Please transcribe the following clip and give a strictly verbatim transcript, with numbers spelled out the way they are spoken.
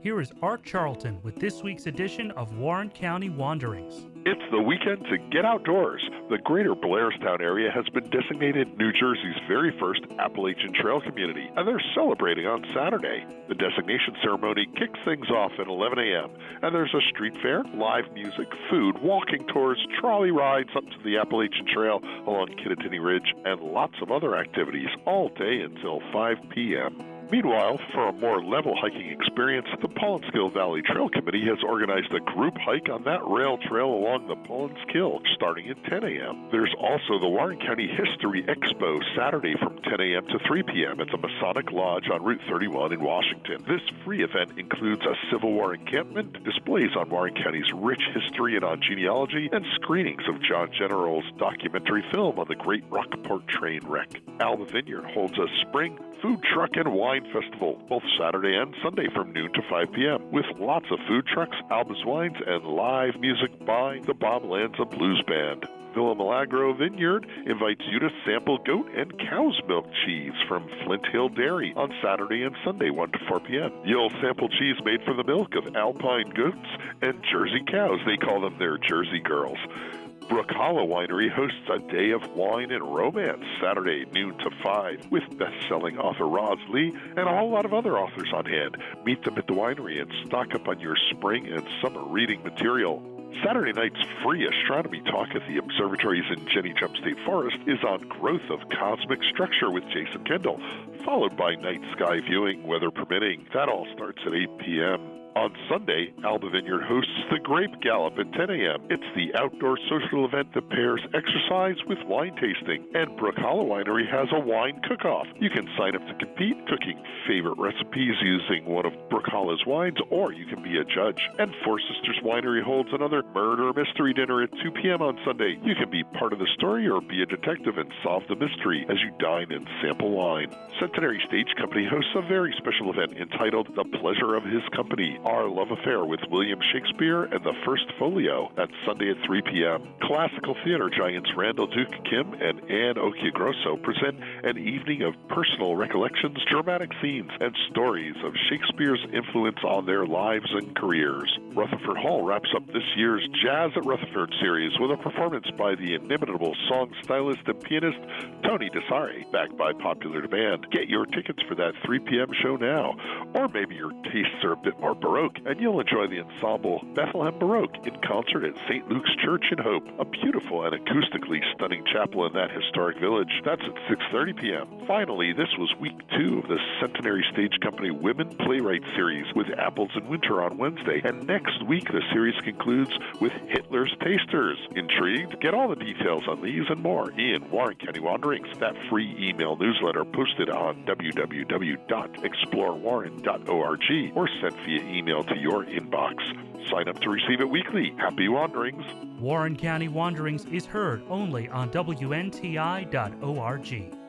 here is Art Charlton with this week's edition of Warren County Wanderings. It's the weekend to get outdoors. The greater Blairstown area has been designated New Jersey's very first Appalachian Trail community, and they're celebrating on Saturday. The designation ceremony kicks things off at eleven a.m., and there's a street fair, live music, food, walking tours, trolley rides up to the Appalachian Trail along Kittatinny Ridge, and lots of other activities all day until five p.m. Meanwhile, for a more level hiking experience, the Pollenskill Valley Trail Committee has organized a group hike on that rail trail along the Pollenskill starting at ten a.m. There's also the Warren County History Expo Saturday from ten a.m. to three p.m. at the Masonic Lodge on Route thirty-one in Washington. This free event includes a Civil War encampment, displays on Warren County's rich history and on genealogy, and screenings of John General's documentary film on the Great Rockport train wreck. Alba Vineyard holds a spring food truck and wine festival, both Saturday and Sunday from noon to five p.m., with lots of food trucks, Alba's wines, and live music by the Bob Lanza Blues Band. Villa Milagro Vineyard invites you to sample goat and cow's milk cheese from Flint Hill Dairy on Saturday and Sunday, one to four p.m. You'll sample cheese made from the milk of Alpine goats and Jersey cows. They call them their Jersey girls. Brook Hollow Winery hosts a day of wine and romance Saturday, noon to five, with best-selling author Roz Lee and a whole lot of other authors on hand. Meet them at the winery and stock up on your spring and summer reading material. Saturday night's free astronomy talk at the observatories in Jenny Jump State Forest is on growth of cosmic structure with Jason Kendall, followed by night sky viewing, weather permitting. That all starts at eight p.m. On Sunday, Alba Vineyard hosts the Grape Gallop at ten a.m. It's the outdoor social event that pairs exercise with wine tasting, and Brook Hollow Winery has a wine cook-off. You can sign up to compete, cooking favorite recipes using one of Brook Hollow's wines, or you can be a judge. And Four Sisters Winery holds another murder mystery dinner at two p.m. on Sunday. You can be part of the story or be a detective and solve the mystery as you dine and sample wine. Centenary Stage Company hosts a very special event entitled The Pleasure of His Company, Our Love Affair with William Shakespeare and the First Folio. That's Sunday at three p.m. Classical theater giants Randall Duke Kim and Anne Occhiogrosso present an evening of personal recollections, dramatic scenes, and stories of Shakespeare's influence on their lives and careers. Rutherford Hall wraps up this year's Jazz at Rutherford series with a performance by the inimitable song stylist and pianist Tony Desari, backed by popular demand. Get your tickets for that three p.m. show now. Or maybe your tastes are a bit more Baroque, and you'll enjoy the ensemble Bethlehem Baroque in concert at Saint Luke's Church in Hope, a beautiful and acoustically stunning chapel in that historic village. That's at six thirty p.m. Finally, this was week two of the Centenary Stage Company Women Playwright Series with Apples in Winter on Wednesday, and next week the series concludes with Hitler's Tasters. Intrigued? Get all the details on these and more in Warren County Wanderings, that free email newsletter posted on w w w dot explore warren dot org or sent via email to your inbox. Sign up to receive it weekly. Happy wanderings. Warren County Wanderings is heard only on W N T I dot org.